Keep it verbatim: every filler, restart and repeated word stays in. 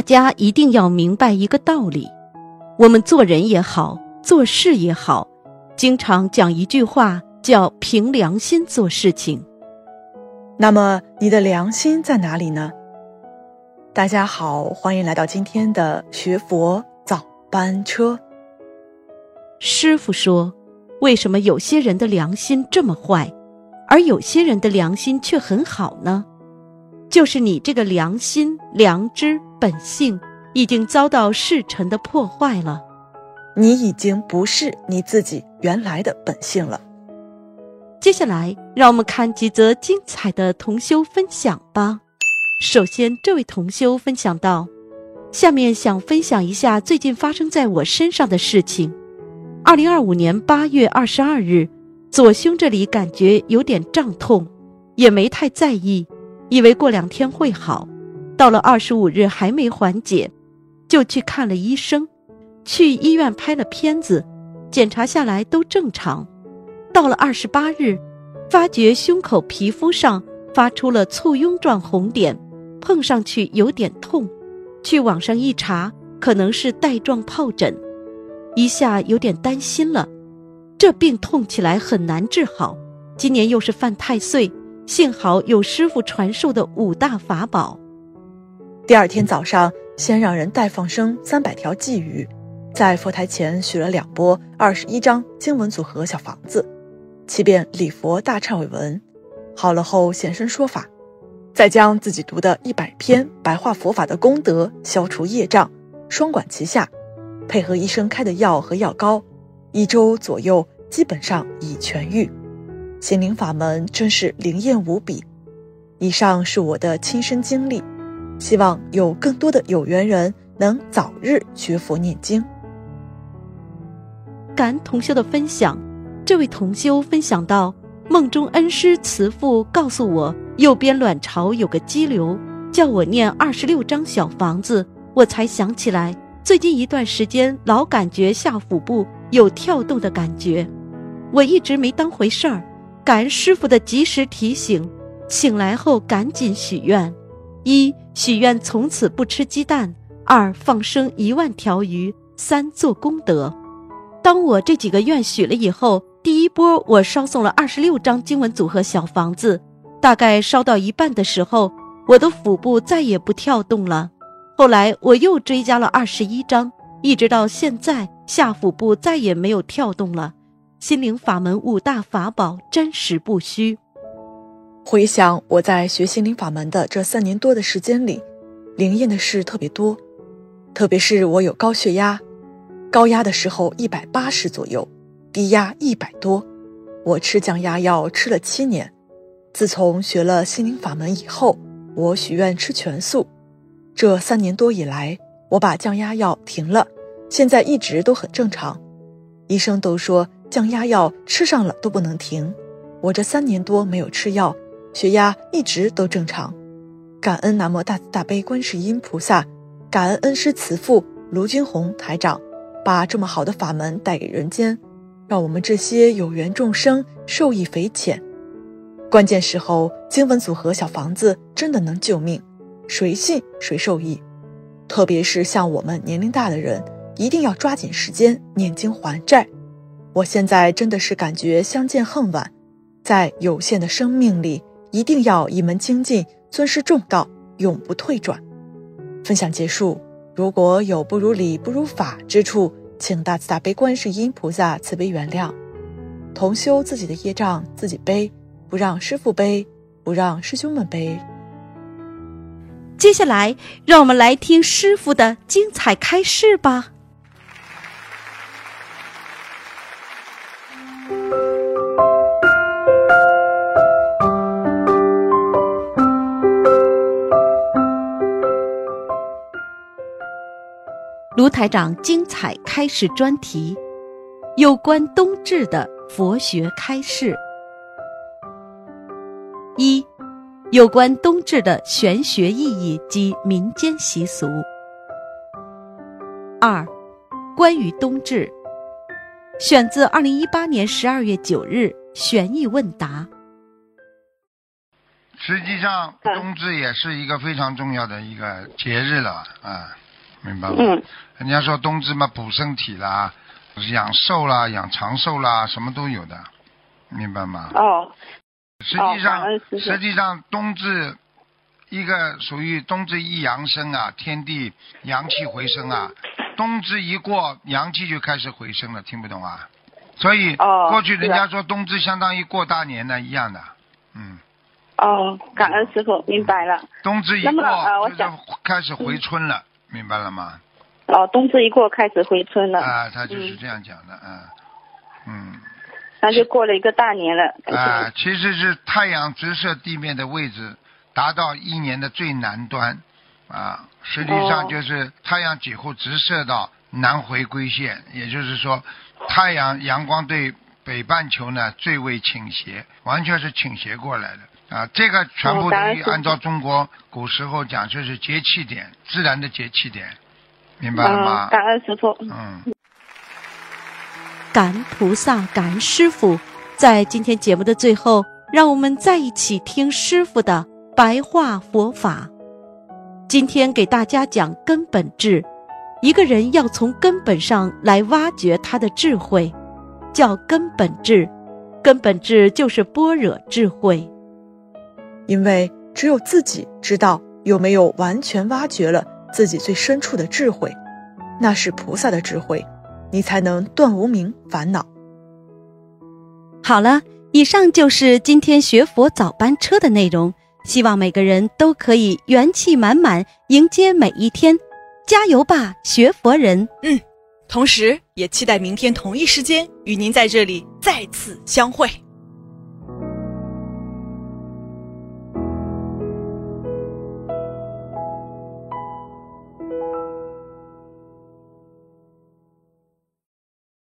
家一定要明白一个道理，我们做人也好，做事也好，经常讲一句话，叫凭良心做事情。 那么你的良心在哪里呢？大家好，欢迎来到今天的学佛早班车。 师父说，为什么有些人的良心这么坏，而有些人的良心却很好呢？就是你这个良心、良知、本性已经遭到世尘的破坏了， 你已经不是你自己原来的本性了。 接下来让我们看几则精彩的同修分享吧。首先，这位同修分享到，下面想分享一下最近发生在我身上的事情。二零二五年八月二十二日，左胸这里感觉有点胀痛，也没太在意，以为过两天会好。到了二十五日还没缓解，就去看了医生，去医院拍了片子，检查下来都正常。到了二十八日，发觉胸口皮肤上发出了簇拥状红点，碰上去有点痛，去网上一查，可能是带状疱疹，一下有点担心了。这病痛起来很难治好，今年又是犯太岁，幸好有师父传授的五大法宝。 第二天早上，先让人代放生三百条寄语，在佛台前许了两波二十一张经文组合小房子，七遍礼佛大忏悔文。好了后现身说法，再将自己读的一百篇白话佛法的功德消除业障，双管齐下，配合医生开的药和药膏，一周左右基本上已痊愈。心灵法门真是灵验无比。以上是我的亲身经历，希望有更多的有缘人能早日学佛念经。 感恩同修的分享，这位同修分享到，梦中恩师慈父告诉我，右边卵巢有个肌瘤，叫我念二十六张小房子，我才想起来，最近一段时间老感觉下腹部有跳动的感觉，我一直没当回事儿。感恩师父的及时提醒，醒来后赶紧许愿：一、许愿从此不吃鸡蛋；二、放生一万条鱼；三、做功德。当我这几个愿许了以后，第一波我烧送了二十六张经文组合小房子，大概烧到一半的时候，我的腹部再也不跳动了。后来我又追加了二十一张，一直到现在下腹部再也没有跳动了。心灵法门五大法宝真实不虚。 回想我在学心灵法门的这三年多的时间里，灵验的事特别多，特别是我有高血压，高压的时候一百八十左右，低压一百多，我吃降压药吃了七年。自从学了心灵法门以后，我许愿吃全素。这三年多以来，我把降压药停了，现在一直都很正常。医生都说降压药吃上了都不能停，我这三年多没有吃药，血压一直都正常。感恩南无大慈大悲观世音菩萨，感恩恩师慈父卢军宏台长，把这么好的法门带给人间，让我们这些有缘众生受益匪浅。关键时候经文组合小房子真的能救命，谁信谁受益。特别是像我们年龄大的人，一定要抓紧时间念经还债。我现在真的是感觉相见恨晚，在有限的生命里，一定要一门精进，尊师重道，永不退转。分享结束，如果有不如理不如法之处，请大慈大悲观世音菩萨慈悲原谅。同修自己的业障自己背，不让师父背，不让师兄们背。 接下来让我们来听师父的精彩开示吧。卢台长精彩开示专题，有关冬至的佛学开示。一、有关冬至的玄学意义及民间习俗。二、关于冬至，选自二零一八年十二月九日玄义问答。 实际上冬至也是一个非常重要的一个节日了啊，明白吗？ 嗯。 人家说冬至嘛，补身体啦，养寿啦，养长寿啦，什么都有的，明白吗？ 哦。 实际上， 哦、 实际上冬至一个属于冬至一阳生啊，天地阳气回升啊，冬至一过，阳气就开始回升了，听不懂啊？所以、 哦、 过去人家说冬至相当于过大年呢，一样的，嗯。 哦，感恩师傅，明白了。 冬至一过， 呃、我就是开始回春了、嗯，明白了吗？ 哦，冬至一过开始回春了。 啊，他就是这样讲的，嗯，嗯。 那就过了一个大年了。 啊，其实是太阳直射地面的位置达到一年的最南端，啊，实际上就是太阳几乎直射到南回归线，也就是说，太阳阳光对北半球呢最为倾斜，完全是倾斜过来的啊。这个全部等于按照中国古时候讲，就是节气点，自然的节气点，明白了吗？ 嗯、感恩师傅。 嗯。 感恩菩萨，感恩师父。在今天节目的最后，让我们再一起听师父的白话佛法。今天给大家讲根本智，一个人要从根本上来挖掘他的智慧，叫根本智。根本智就是般若智慧。 因为只有自己知道有没有完全挖掘了自己最深处的智慧，那是菩萨的智慧，你才能断无明烦恼。 好了，以上就是今天学佛早班车的内容，希望每个人都可以元气满满迎接每一天，加油吧，学佛人！ 嗯，同时也期待明天同一时间与您在这里再次相会。